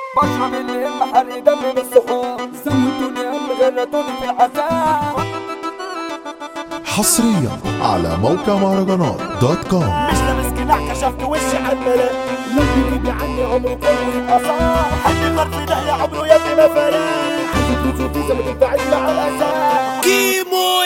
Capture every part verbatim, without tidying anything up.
بشرب اللي هم حرق دمي بالسحور، زودوني هم غرتوني في العذاب. حصريا على موقع مهرجانات دوت كوم. مش لابس قناع كشفت وشي عالملاك، لو تجيبي عني عمره كله يبقى صعب. حد غار في داهية عمره يا ابني ما فراق. عايزك تشوفي زي ما تنفعيش مع الأساس. كيمو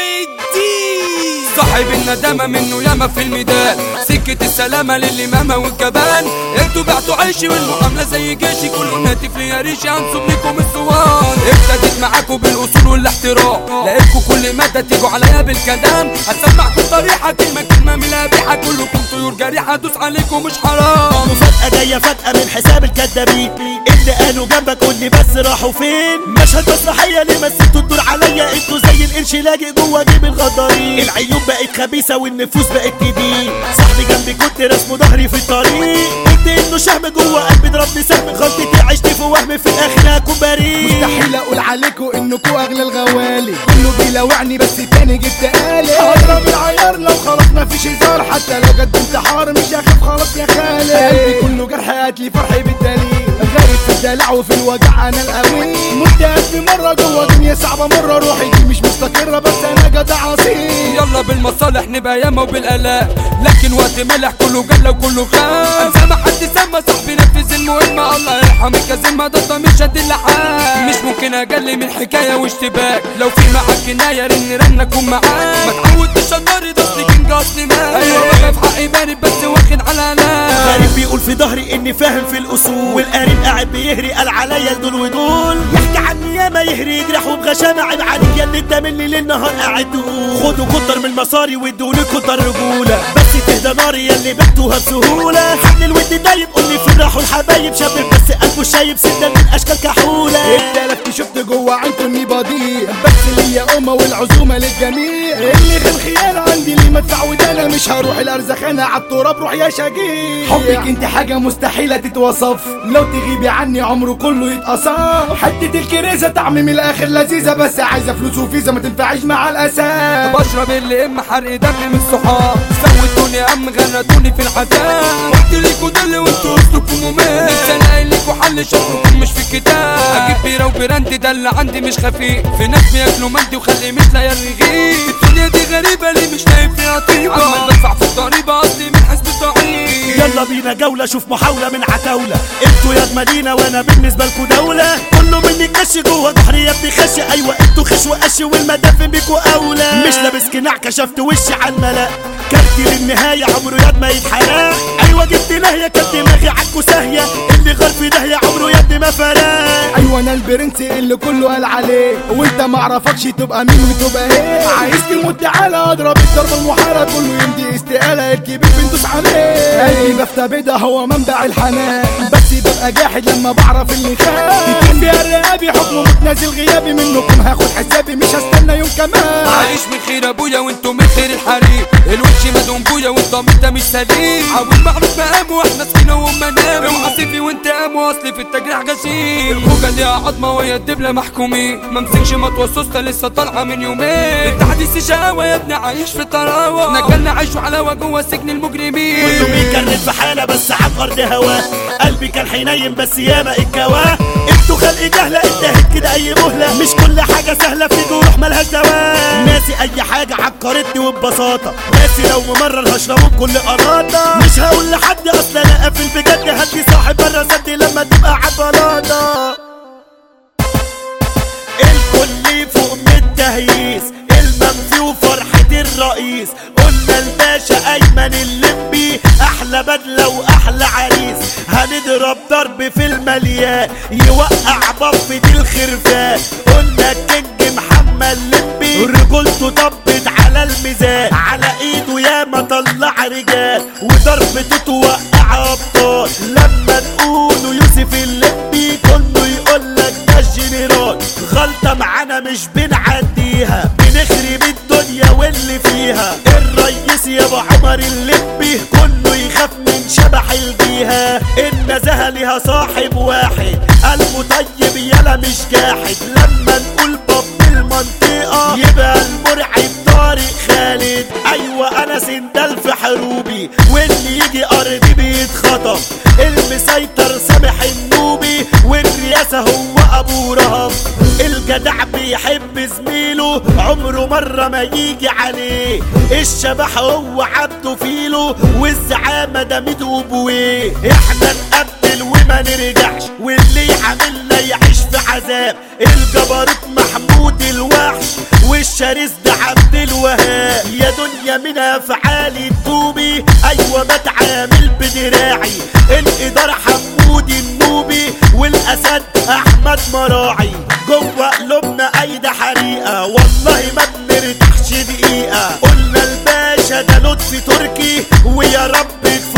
الدين صاحب الندامة منه ياما في الميدان، سكة السلامة للي ماما والجبان. انتوا بعتوا عيشي والمعاملة زي جيشي، كله ناتف لي يا ريشي هنصب لكم الصوان. ابتديت معاكوا بالاصول والاحترام، لقيتكوا كل مادة تيجوا عليا بالكلام. هسمعكوا طريحة كلمة كلمة من الابيحة، كلكم طيور جريحة دوس عليكم مش حرام. مفاجأة جاية فجأة من حساب الكدابين، اللي قالوا جنبك قولي بس راحوا فين. مشهد مسرحية ليه مثلتوا الدور عليا، انتوا زي القرش لاجئ جوه جيب الغدارين. العيون بقت خبيثة والنفوس بقت تدين، صاحبي جنبي كنت رسمه ظهري في الطريق. قلت انه شهم جوه قلبي ضربني سهم، غلطتي عشت في وهم في الاخر هكون بريء. مستحيل اقول عليكوا انكوا اغلى الغوالي، كله بيلوعني بس تاني جبت آلي. هضرب العيار لو خلاص مفيش هزار، حتى لو جد انتحار مش هخاف خلاص يا خالي. قلبي كله جرح هاتلي فرحي بالدليل، غايب في الدلع وفي الوجع انا القوي. مت ألف مرة جوه دنيا صعبة مرة، روحي دي مش مستقرة بس انا جدع اصيل. يلا بالمصالح نبقى ياما وبالالاف، لكن وقت ملح كله جل وكله خاف. انسى ما حد سمى صاحبي نفذ المهمة، الله يرحم الكازيمة ده مش قد اللحام. مش ممكن اجلي من حكاية واشتباك، لو في معاك كناية رن رن اكون معاك. ما تعودتش النار ده اصلي كينج اصلي مال، ايوه بخاف حقي بارد بس واخد على ناس. غريب بيقول في ظهري اني فاهم في الاصول، والقريب قاعد بيهري قال عليا دول ودول. يحكي عني ياما يهري يجرحوا بغشامة، عيب عليك يا اللي انت مني ليل نهار قاعد تقول. خدوا كتر من المصاري وادوني كتر رجولة، بس تهدى ناري يا اللي بعتوها بسهولة. حمل الود دايب قولي فين راحوا الحبايب، شاب بس قلبه شايب سنة من اشكال كحولة. اتلفت شفت جوه عينكوا اني بضيع، بس ليا امه والعزومه للجميع. اللي غير خيانه عندي ليه مدفع ودانا، مش هروح الارزخانه عالتراب روح يا شقيق. حبك انت حاجه مستحيله تتوصف، لو تغيبي عني عمره كله يتقصف. حته الكريزه طعم من الاخر لذيذه، بس عايزه فلوس وفيزا ما تنفعيش مع الاساس. بشرب اللي ام حرق دمي من الصحاب، زودوني ام غرتوني في العذاب. قلت ليكوا دل وانتوا اسلوبكم ممل، لسه انا ليكوا حل شكلكم مش في الكتاب. اجيب بيرة وبراندي ده اللي عندي مش خفيف، في ناس بياكلوا مندي وخلي مش لاقي الرغيف. الدنيا دي غريبة ليه مش لاقي فيها طيبة، عمال بدفع في الضريبة اصلي من حسب الضعيف. يلا بينا جولة شوف محاولة من عتاولة، انتوا يا مدينة وانا بالنسبة لكوا دولة. كله مني كش جوه ظهري يا ابني خش، ايوه انتوا خش وقش والمدافن بيكوا اولى. مش لابس قناع كشفت وشي عالملاك، كارتي للنهاية عمره ياد ما يتحرق. ايوه جبت نهية كانت دماغي عكوا ساهية، اللي غار في داهية عمره ياد ما فراق. ايوه انا البرنس اللي كله قال عليه، وانت معرفكش تبقى مين وتبقى ايه. عايز تموت تعالى اضرب الضربه المحاله، كله يمدي استقاله الكبير بندوس عليه. قلبي بفتى بيضة هو منبع الحنان، بس ببقى جاحد لما بعرف اللي خان. يكون بيا رقابي حكمه متنازل غيابي، منكم هاخد حسابي مش هستنى يوم كمان. عايش من خير ابويا وانتم من خير الحريم، الوش مدوم بويا والضمير ده مش سليم. عاوز معروف مقامه واحنا سكينه وهم نام، اوعى سيفي وانت قام واصلي في التجريح غشيم. الخوجه ليها عظمه وهي الدبله محكومين، ما مسكش مطوه سوسته لسه طالعه من يومين. التحديث شقاوه يا ابني عايش في طراوه، احنا كلنا عايشوا علاوه جوه سجن المجرمين. كله بيكرر في حالة بس عن ارض هواه، قلبي كان حنين بس ياما اتكواه. انتوا خلق جهله انتهت كده اي مهله، مش كل حاجه سهله في جروح مالهاش دواء. ناسي اي حاجه عكرتني وببساطه، ناسي لو ممرر هشربه بكل قراطه. مش هقول لحد اصل انا قافل بجد، هدي صاحب بره سدي لما تبقى عبلاطه. الكل فوق من التهييس، المنفي وفرحه الرئيس. قلنا الباشا ايمن اللمبي احلى بدله واحلى عريس، هنضرب ضرب في المليان يوقع بفة الخرفان. قلنا الكينج محمد لمبي رجولته طبت على الميزان، على ايده ياما طلع رجال وضربته توقع ابطال. لما نقوله يوسف اللمبي كله يقولك ده الجنرال، غلطة معانا مش بنعديها، بنخرب الدنيا واللي فيها. الريس يا ابو عمر اللمبي كله يخاف من شبح الجيهة. النزاهة ليها صاحب واحد قلبه طيب يلا مش جاحد، لما نقول باب المنطقة يبقى المرعب طارق خالد. ايوه انا سندال في حروبي، واللي يجي ارضي بيتخطف. المسيطر سامح النوبي، والرئاسة هو ابو رهب. الجدع بيحب زميله، عمره مرة ما يجي عليه. الشبح هو عبده فيله، والزعامة ده ميدو بويه. احنا نقبل وما نرجعش، واللي عاملنا يعيش في عذاب. الجبروت محمود الوحش، والشرس ده عبد الوهاب. يا دنيا من افعالي الدوبي، ايوه بتعامل بدراعي. الادارة حمود النوبي، والاسد احمد مراعي. جوه قلوبنا ايدي حريقة، والله ما بنرتاحش دقيقة. قلنا الباشا ده لطفي تركي، ويا رب